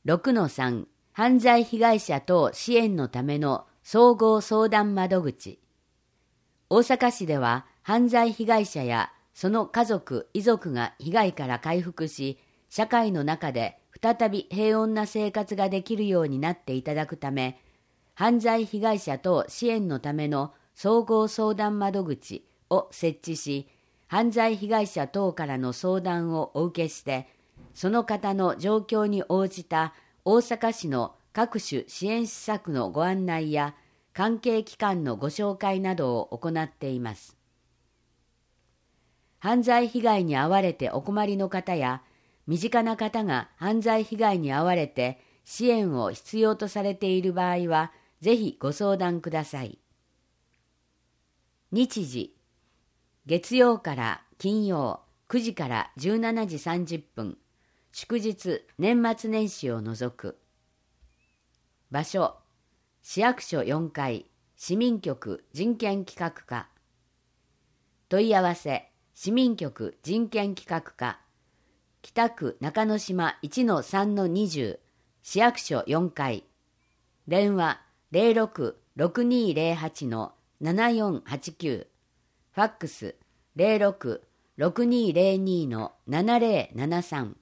6-3 犯罪被害者等支援のための総合相談窓口。大阪市では犯罪被害者やその家族・遺族が被害から回復し、社会の中で再び平穏な生活ができるようになっていただくため、犯罪被害者等支援のための総合相談窓口を設置し、犯罪被害者等からの相談をお受けして、その方の状況に応じた大阪市の各種支援施策のご案内や関係機関のご紹介などを行っています。犯罪被害に遭われてお困りの方や、身近な方が犯罪被害に遭われて支援を必要とされている場合は、ぜひご相談ください。日時、月曜から金曜9時から17時30分、祝日、年末年始を除く。場所、市役所4階、市民局人権企画課。問い合わせ、市民局人権企画課、北区中之島 1-3-20、市役所4階。電話06-6208-7489、ファックス06-6202-7073。